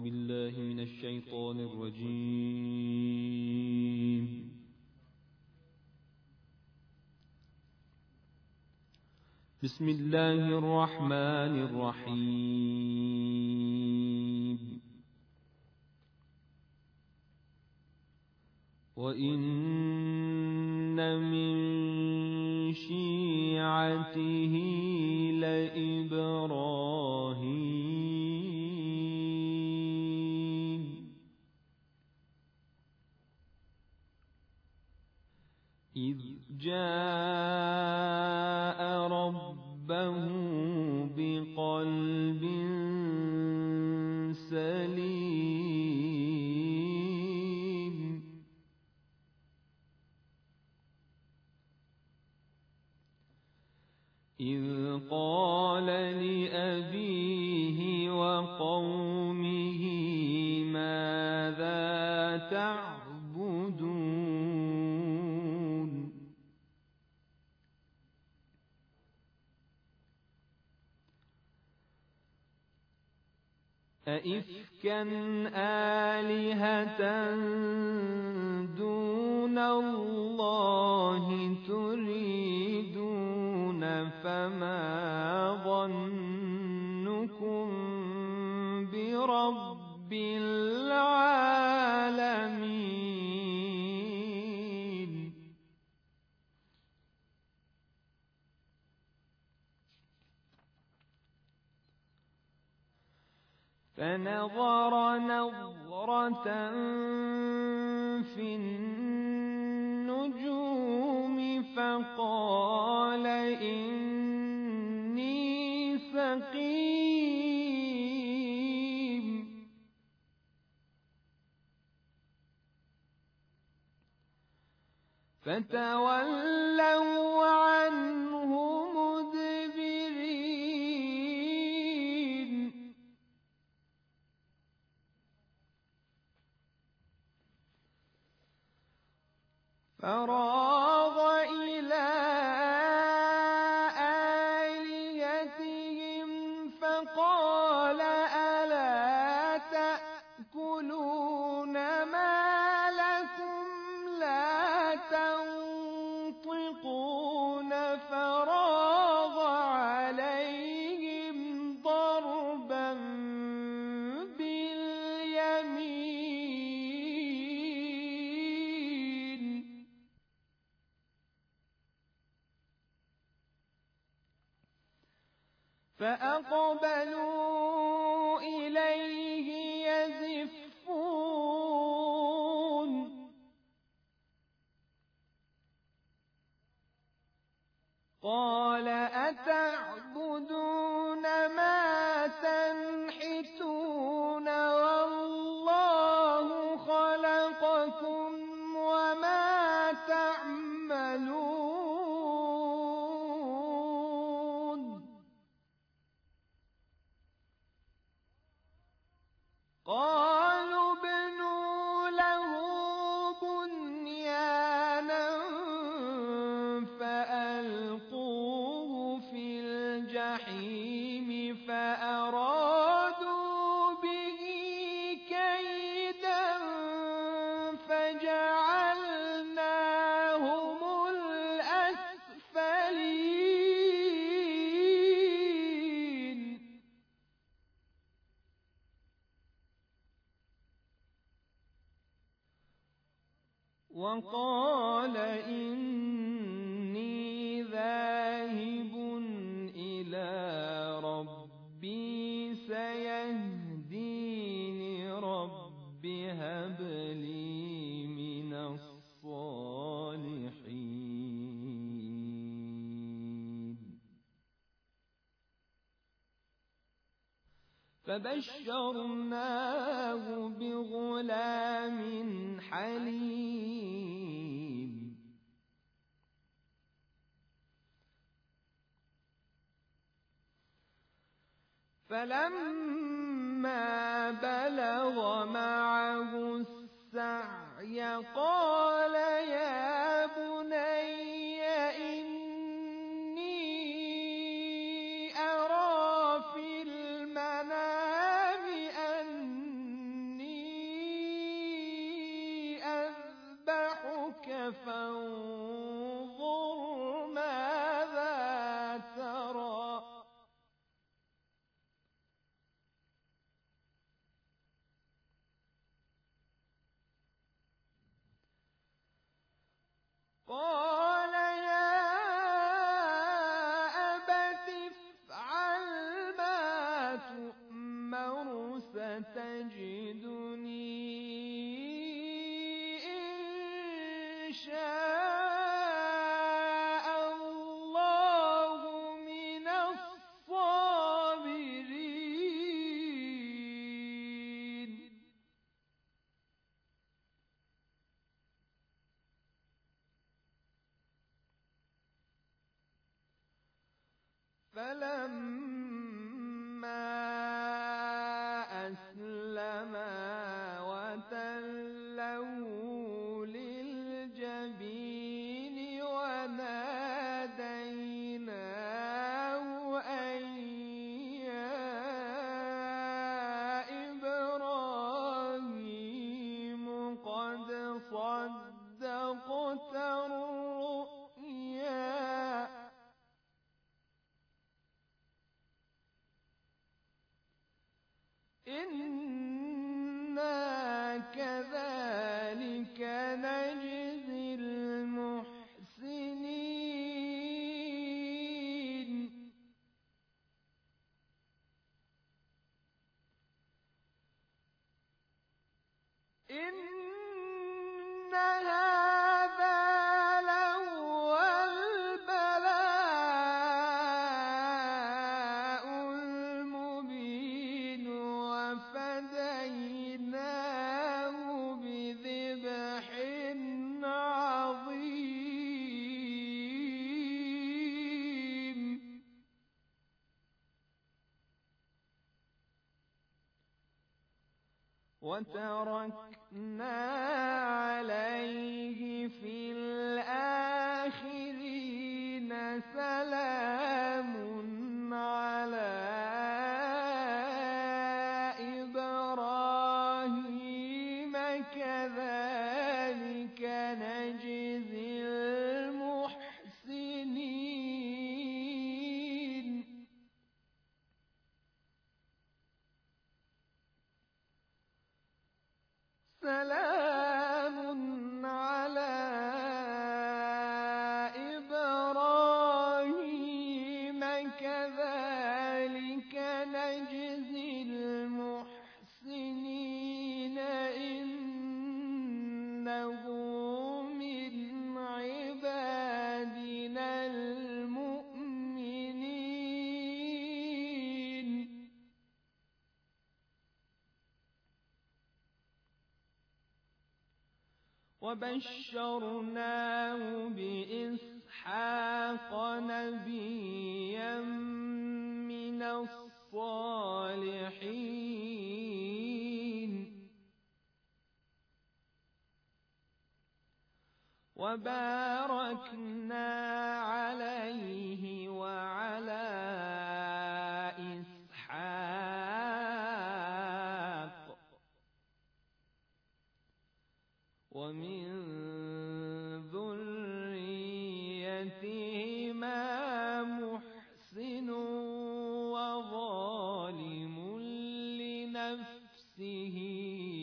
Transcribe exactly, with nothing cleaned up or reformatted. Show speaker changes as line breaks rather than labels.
بالله من الشيطان الرجيم. بسم الله الرحمن الرحيم. وإن من شيعته لإبراهيم إذ جاء ربه بقلب سليم إذ قال لأبيه وقومه ماذا تعبدون أئفكا آلهة دون الله تريدون فما ظنكم برب العالمين فنظر نظرة في النجوم فقال إني سقيم فتولوا عنه مدبرين فراغ إلى آلهتهم فقال ألا تأكلون ما لكم لا تنطقون فراغ عليهم ضربا باليمين فأقبلوا إليه يزفون قال أتعبدون ما تنحتون والله خلقكم وما تعملون قالوا ابنوا له بنيانا فألقوه في الجحيم فأرادوا به كيدا فجعلناهم الأسفلين وقال إني ذاهب إلى ربي سيهدين رب هب لي من الصالحين فبشرناه بغلام حليم فلما بلغ معه السعي قال يا بني إني أرى في المنام أني ستجدني إن شاء الله من الصابرين فلما أسلما وتله للجبين وناديناه أن يا إبراهيم قد صدقت الرؤيا إنا كذلك نجزي المحسنين إن هذا لهو البلاء المبين وفديناه بذبح عظيم وتركنا عليه في الآخرين سلام على إبراهيم كذلك نجزي المحسنين سلام على إبراهيم كذلك نجزي المحسنين إنه من عبادنا المؤمنين وبشرناه بإسحاق نبيا من الصالحين وباركنا عليه وعلى إسحاق ومن ذريتهما محسن وظالم لنفسه